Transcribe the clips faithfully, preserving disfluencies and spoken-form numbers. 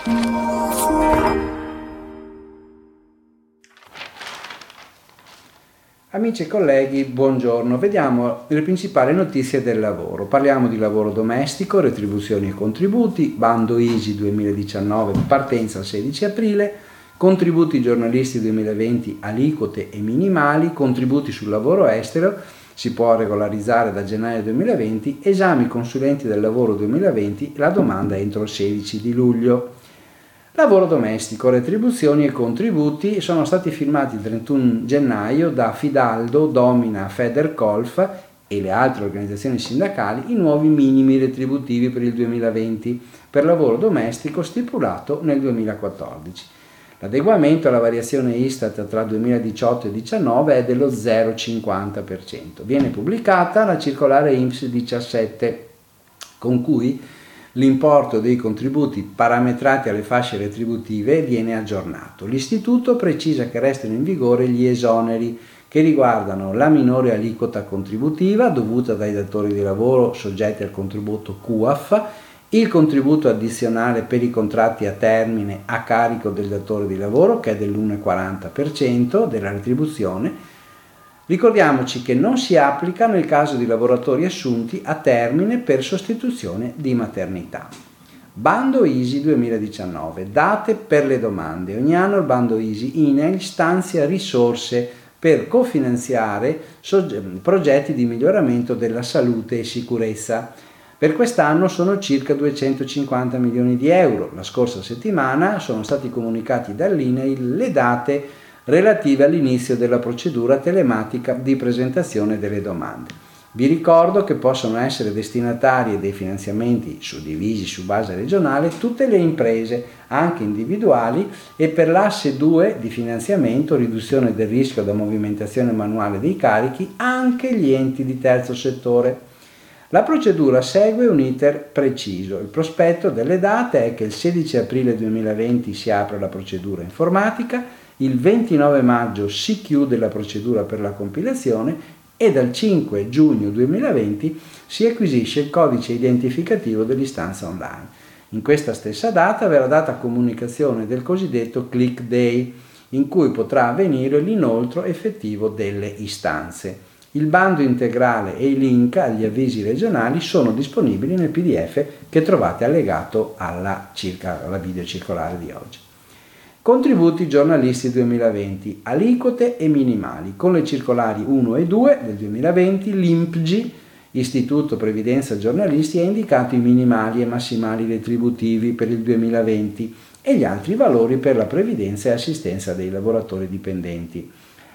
Amici e colleghi, buongiorno. Vediamo le principali notizie del lavoro. Parliamo di lavoro domestico, retribuzioni e contributi, bando I S I duemiladiciannove, partenza il sedici aprile, contributi giornalisti duemilaventi, aliquote e minimali, contributi sul lavoro estero, si può regolarizzare da gennaio duemilaventi, esami consulenti del lavoro duemilaventi, la domanda entro il sedici di luglio. Lavoro domestico, retribuzioni e contributi sono stati firmati il trentuno gennaio da Fidaldo, Domina, Federcolf e le altre organizzazioni sindacali i nuovi minimi retributivi per il duemilaventi per lavoro domestico stipulato nel duemilaquattordici. L'adeguamento alla variazione Istat tra duemiladiciotto e duemiladiciannove è dello zero virgola cinquanta per cento. Viene pubblicata la circolare I N P S diciassette con cui l'importo dei contributi parametrati alle fasce retributive viene aggiornato. L'Istituto precisa che restano in vigore gli esoneri che riguardano la minore aliquota contributiva dovuta dai datori di lavoro soggetti al contributo Q A F, il contributo addizionale per i contratti a termine a carico del datore di lavoro che è dell'uno virgola quaranta per cento della retribuzione. Ricordiamoci che non si applica nel caso di lavoratori assunti a termine per sostituzione di maternità. Bando I S I duemiladiciannove, date per le domande. Ogni anno il bando I S I I N E L stanzia risorse per cofinanziare progetti di miglioramento della salute e sicurezza. Per quest'anno sono circa duecentocinquanta milioni di euro. La scorsa settimana sono stati comunicati dall'I N E I L le date relative all'inizio della procedura telematica di presentazione delle domande. Vi ricordo che possono essere destinatarie dei finanziamenti suddivisi su base regionale tutte le imprese, anche individuali, e per l'asse due di finanziamento, riduzione del rischio da movimentazione manuale dei carichi, anche gli enti di terzo settore. La procedura segue un iter preciso. Il prospetto delle date è che il sedici aprile duemilaventi si apre la procedura informatica, il ventinove maggio si chiude la procedura per la compilazione e dal cinque giugno duemilaventi si acquisisce il codice identificativo dell'istanza online. In questa stessa data verrà data comunicazione del cosiddetto click day, in cui potrà avvenire l'inoltro effettivo delle istanze. Il bando integrale e i link agli avvisi regionali sono disponibili nel P D F che trovate allegato alla, circa, alla video circolare di oggi. Contributi giornalisti duemilaventi, aliquote e minimali. Con le circolari uno e due del duemilaventi, l'I N P G I, Istituto Previdenza Giornalisti, ha indicato i minimali e massimali retributivi per il duemilaventi e gli altri valori per la previdenza e assistenza dei lavoratori dipendenti.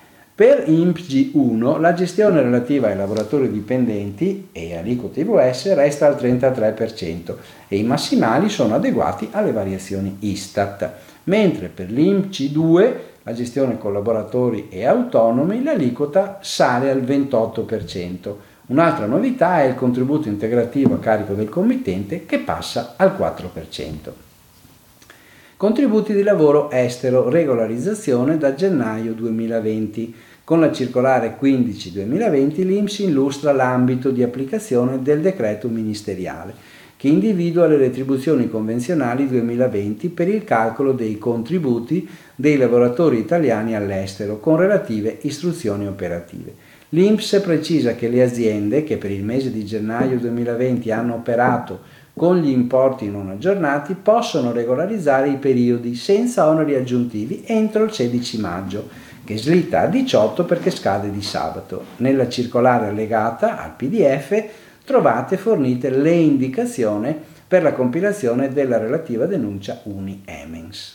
Per I N P G I uno la gestione relativa ai lavoratori dipendenti e aliquote I V S resta al trentatré per cento e i massimali sono adeguati alle variazioni Istat. Mentre per l'I N P C due, la gestione collaboratori e autonomi, l'aliquota sale al ventotto per cento. Un'altra novità è il contributo integrativo a carico del committente che passa al quattro per cento. Contributi di lavoro estero, regolarizzazione da gennaio duemilaventi. Con la circolare quindici duemilaventi l'I N P S illustra l'ambito di applicazione del decreto ministeriale che individua le retribuzioni convenzionali duemilaventi per il calcolo dei contributi dei lavoratori italiani all'estero con relative istruzioni operative. L'I N P S precisa che le aziende che per il mese di gennaio duemilaventi hanno operato con gli importi non aggiornati possono regolarizzare i periodi senza oneri aggiuntivi entro il sedici maggio, che slitta a diciotto perché scade di sabato. Nella circolare allegata al P D F trovate fornite le indicazioni per la compilazione della relativa denuncia Uni-Emens.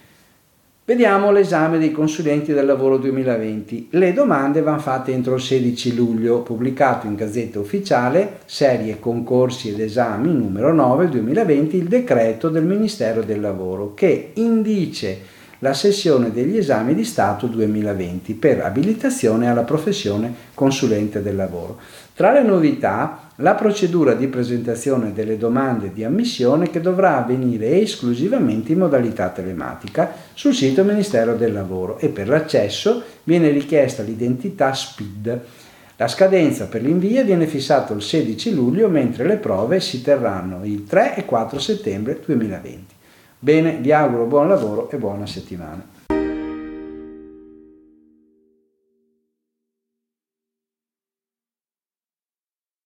Vediamo l'esame dei consulenti del lavoro duemilaventi. Le domande vanno fatte entro il sedici luglio, pubblicato in Gazzetta Ufficiale, serie concorsi ed esami numero nove duemilaventi, il decreto del Ministero del Lavoro che indice la sessione degli esami di Stato duemilaventi per abilitazione alla professione consulente del lavoro. Tra le novità, la procedura di presentazione delle domande di ammissione che dovrà avvenire esclusivamente in modalità telematica sul sito Ministero del Lavoro e per l'accesso viene richiesta l'identità S P I D. La scadenza per l'invio viene fissata il sedici luglio, mentre le prove si terranno il tre e quattro settembre duemilaventi. Bene, vi auguro buon lavoro e buona settimana.